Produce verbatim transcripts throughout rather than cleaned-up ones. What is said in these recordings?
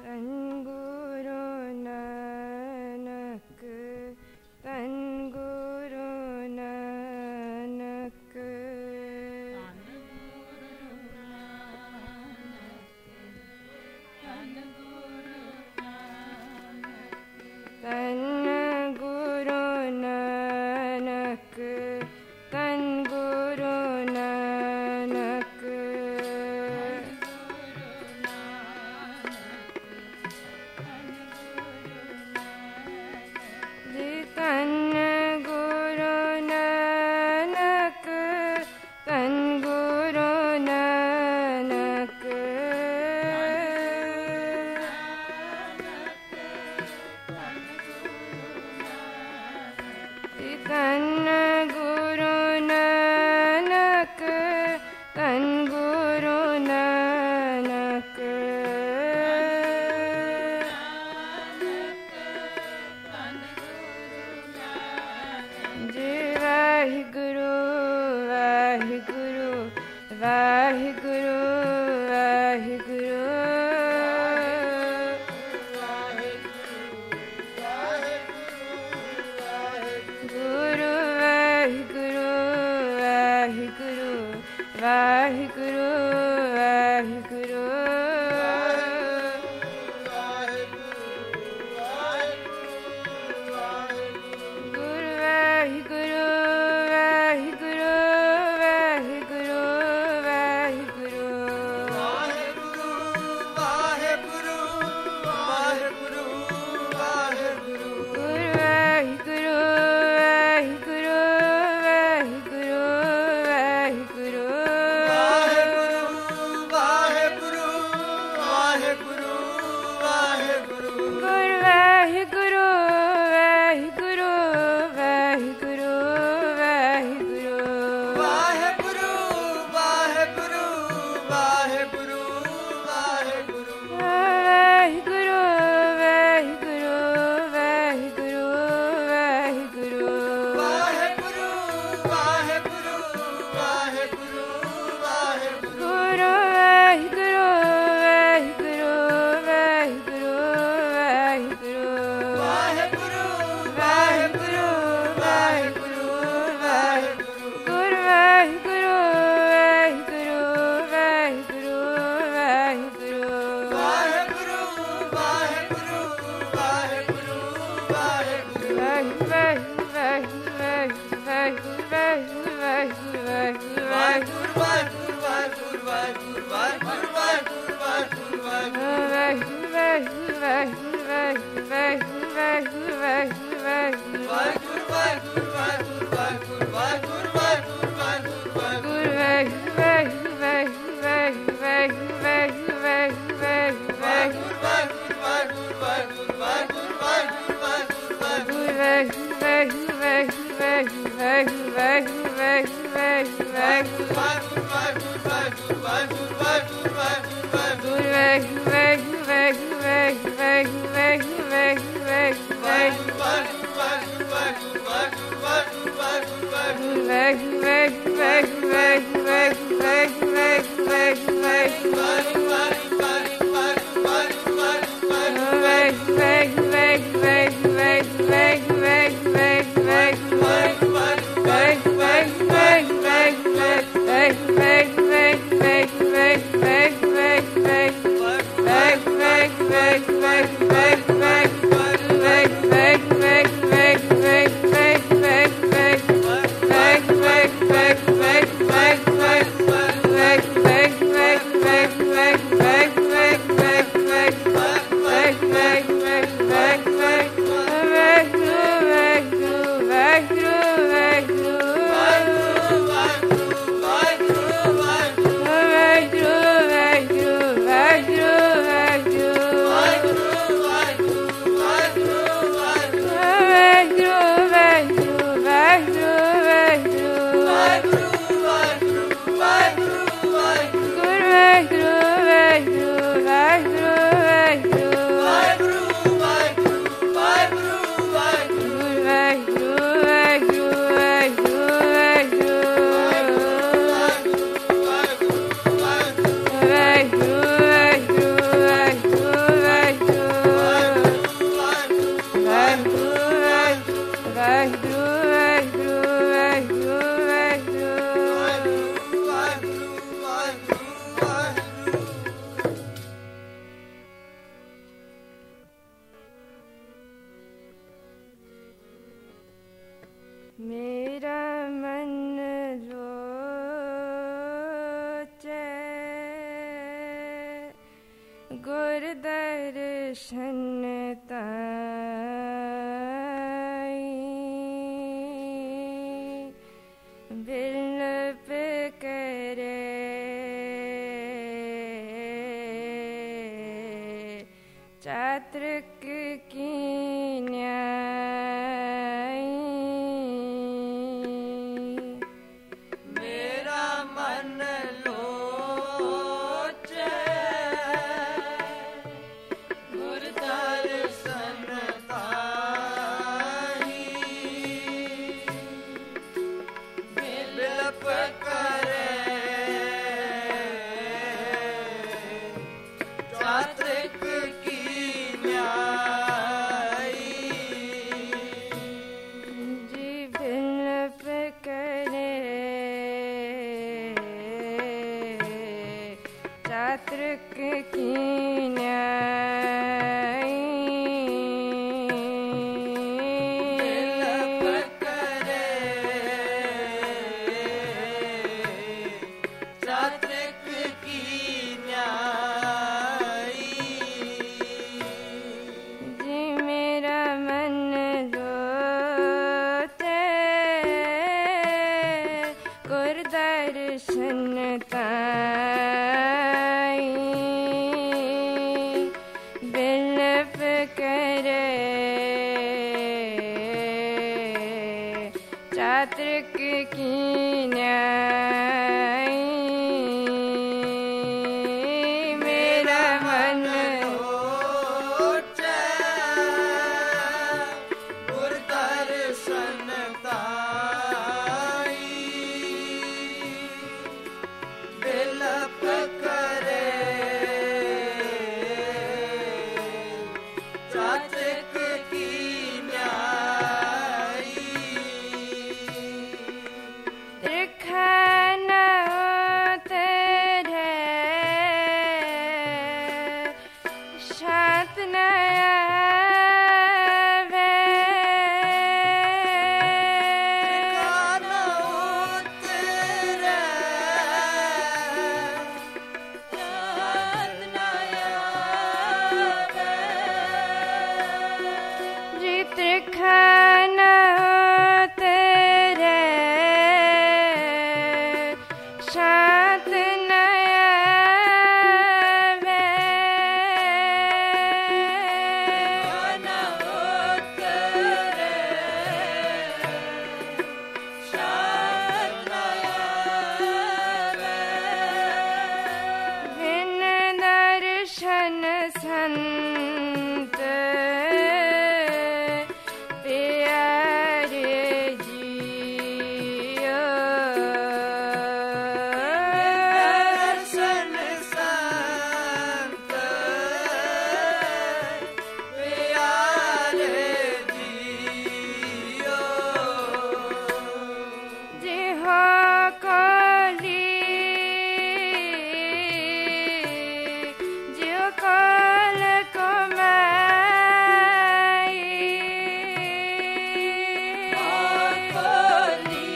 Vai, गुर दर्शन ताई बिलप करे चातृक की न्याय। मेरा मन लोचे गुर दर्शन ताई बिलप करे चातृक की न्याई। जी बिलप करे चातृक की न्याय। बिलप करे चातृक की न्याई। जी मेरा मन लोटे गुर दर्शन ताई बिलप करे चातृक की न्याय। मेरा मन लोचे गुर दर्शन ताई बिलप करे चातृक की न्याई। त्रिखन तेरे शात नया काना उतरे चाँद नया जी त्रिखन तेरे शात नया काना उतरे चाँद नया बिन दर्शन संत प्यारे जियो। दर्शन संत प्यारे जियो। जी हो कोली जियो कोल को माई। कोली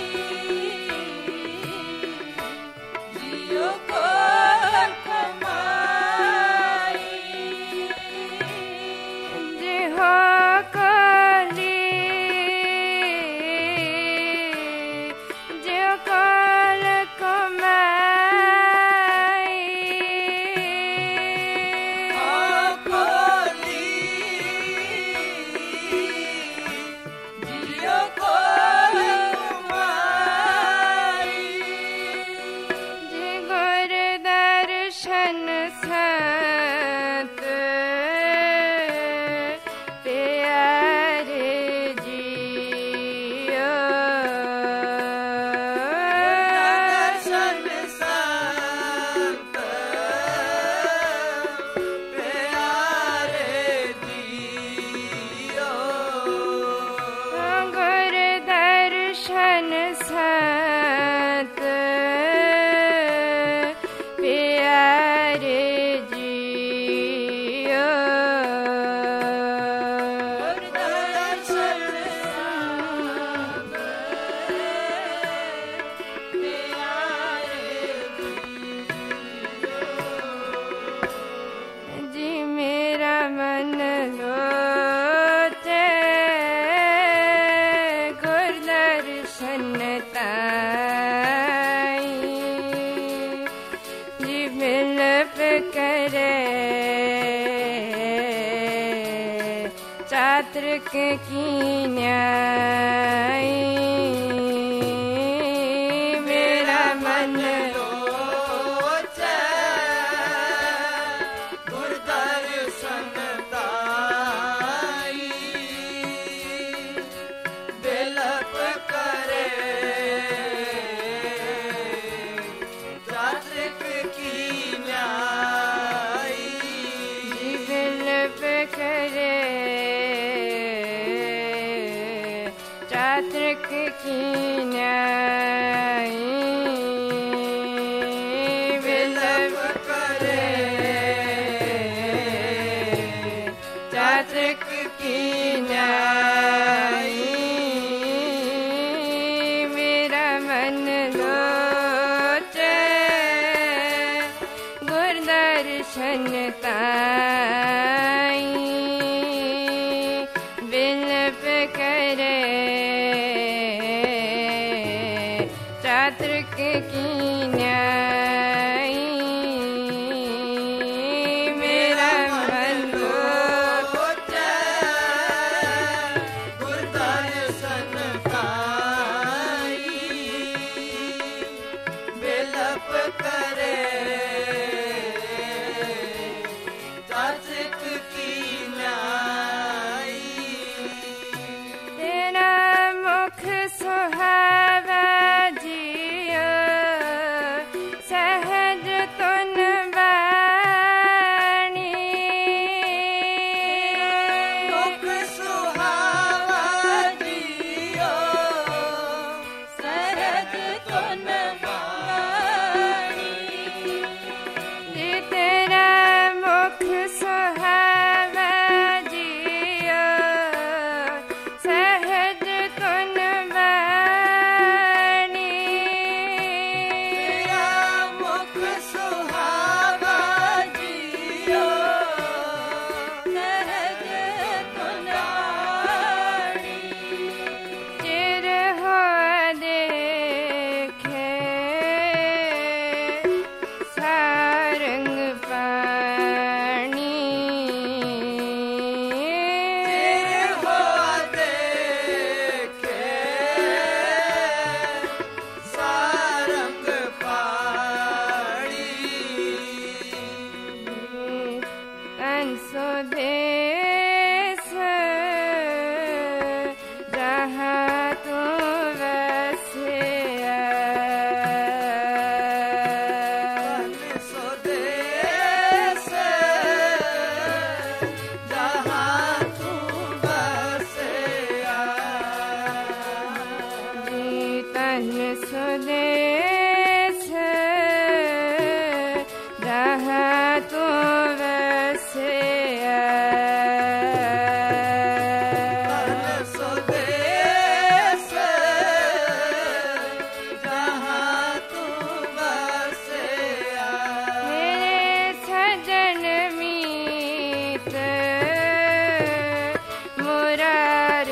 जियो कोल कमाई। जी हो कोली जियो कोल को माई। कोली जियो कोल कमाई। जी गुर दर्शन सत प्यारे जियो। दर्शन संत प्यारे जियो। गुर दर्शन सत प्यारे जियो। दर्शन संत प्यारे जियो। चात्रिक की न्याय मेरा मन लोचे गुरदर्शन ताई बिलप करे चात्रिक की न्याय बिलप करे चात्रिक की न्याय बिलप करे चात्रिक की न्याय मेरा मन लोचे गुरदर्शन ताई बिलप करे चात्रिक की न्याय मेरा मन लोचे गुरदर्शन ताई बिलप करे चात्रिक की न्याय तेरा मुख सुहावा जियो सहज तुन बाणी मुख सुहावा जियो सहज तुन वाणी जी तेरा मुख सुहावा जियो सहज तुन बाणी तेरा मुख सुहावा जियो सहज तुन वाणी चिर हो देखे सारंग पाणी तेरे हो देखे सारंग पाणी तन सो देश जहाँ तू वसिया स्वदेश जहाँ तू बसिया तन स्वदेश जहाँ तू वसिया स्वदेश जहाँ तू बसिया मेरे सजन मीत मुरार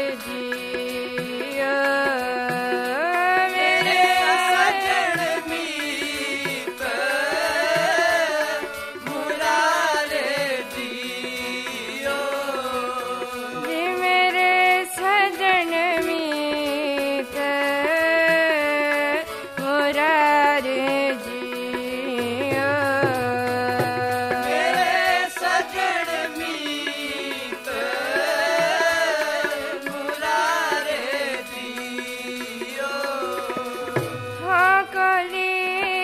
जियो मेरे मेरे सजन मीत मुरारे जियो जी मेरे सजन मीत मुरार जियो मेरे सजन मीत मुरारे जियो हाँ कोली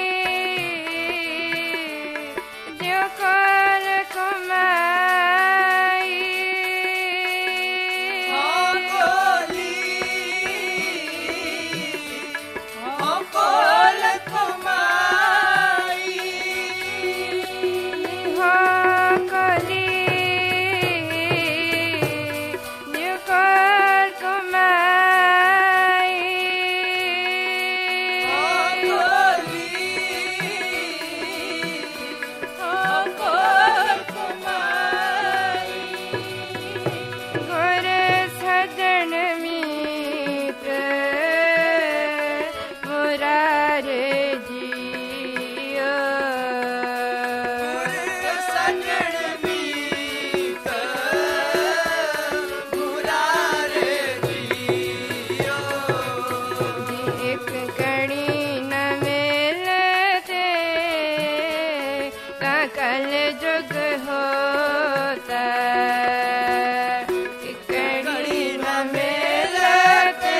जो कर कमाई हाँ कोली हाँ कोल कमाई हाँ कोली जो कर कमाई हाँ कोली हाँ कोल कमाई गुर सजन मीत मुरार जियो सजन मीत जुग होता कड़ी न मिलते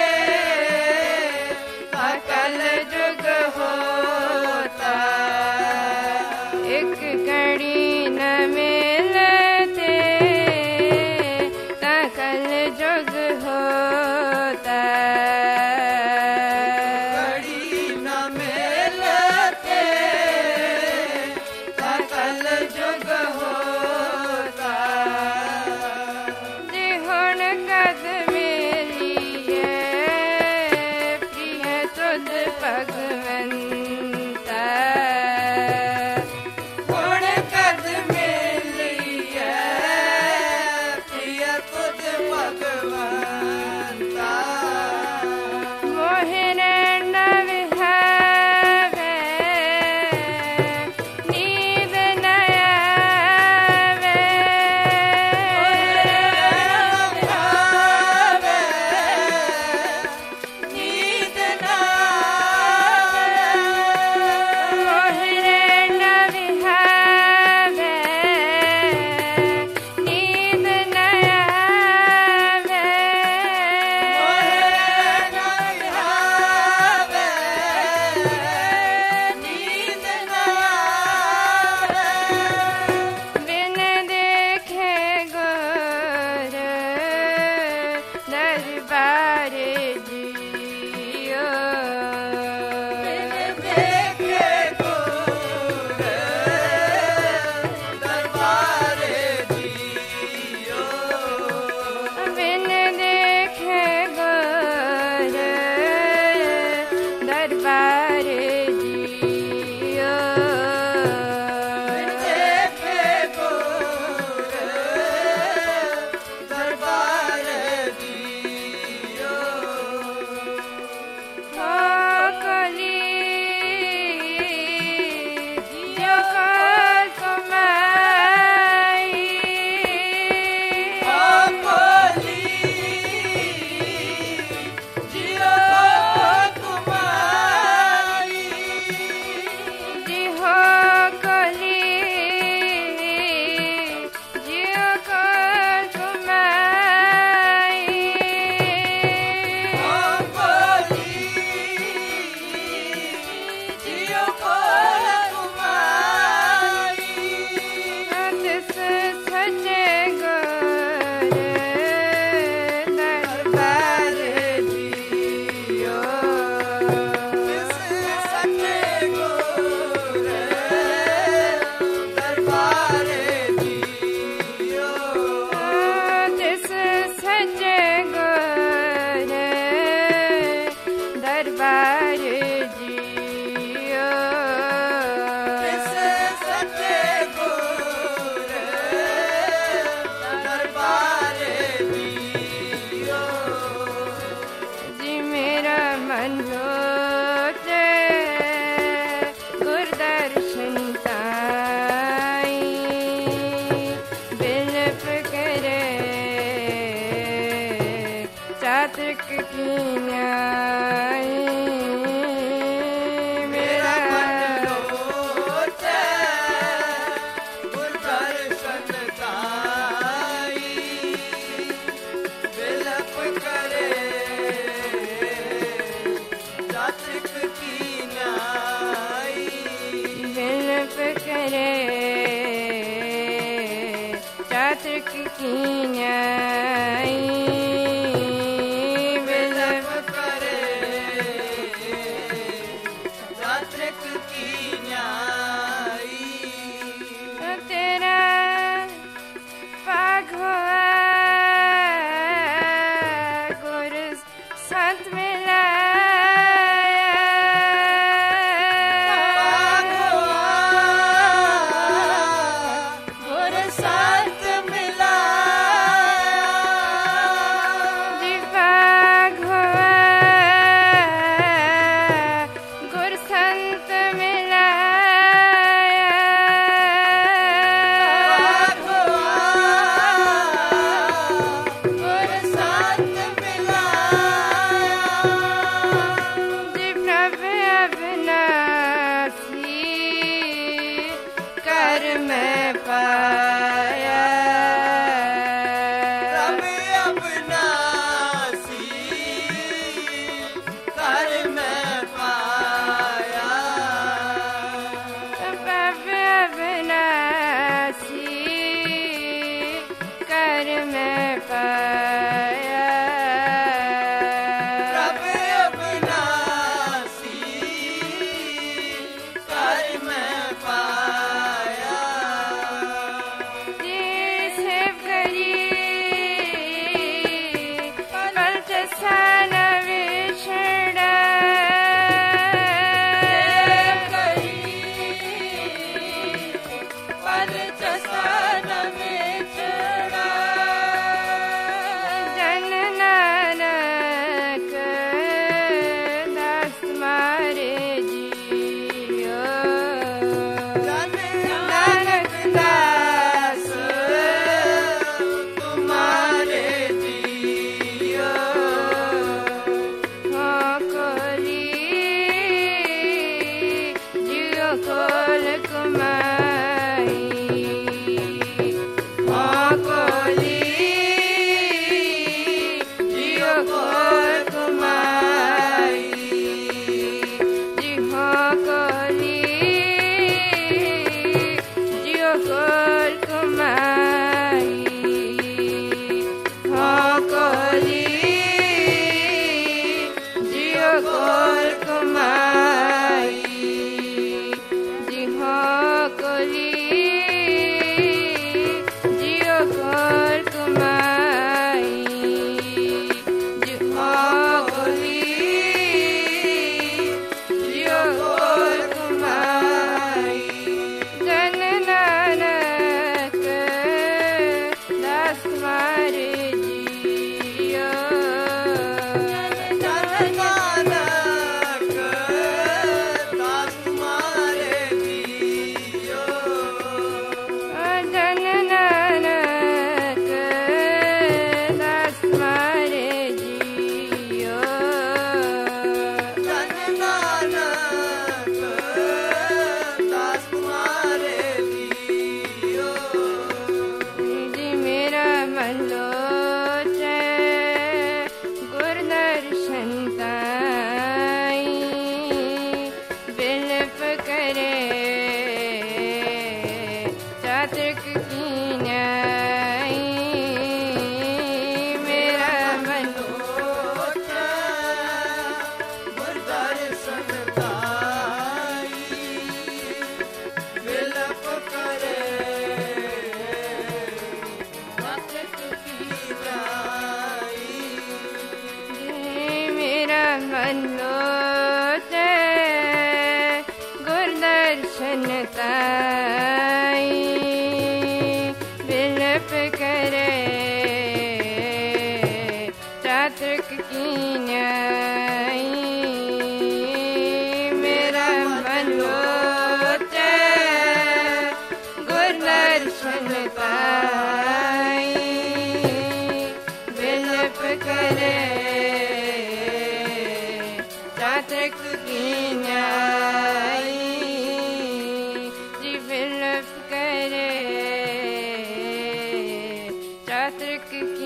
कल जुग होता एक कड़ी न मिलते कल जुग होता भगवंता गुण कद मिलिए प्रिय तुझ भगवंता मोहिन न विहावे नींद न आवे नींद न चातक की न्याय मेरा मन लोचे गुर दर्शन गाई विलप करे चातक की न्याय विलप करे चातक की न्याय चसान में चढ़ा जन नानक दास मारे जियो जन नानक दास तुम्हारे जियो हाँ कोली जियो खोल कुमाई हाँ कोली जियो खोल कुमाई जी हाँ कोली जियो खोल कुमाई हाँ कोली जियो खोल कुमाई जी हाँ कोली जियो खोल कुमाई जी हाँ कोली जियो खोल कुमाई जन नानक दास मारे जियो जन नानक दास तुम्हारे जियो जन नानक दास मारे जियो जन नानक दास तुम्हारे जियो जी मेरा मन लोचे गुरदर्शन ताई बिलप करे चातक की न्याई मेरा मन गुरदर्शन ताई विलप करे भक्त की जाई जी मेरा मन लोचे गुरदर्शन ताई बिलप करे चातक की न्याई मेरा मन लोचे गुरदर्शन ताई बिलप करे चातक की न्याई जी बिलप करे चातक की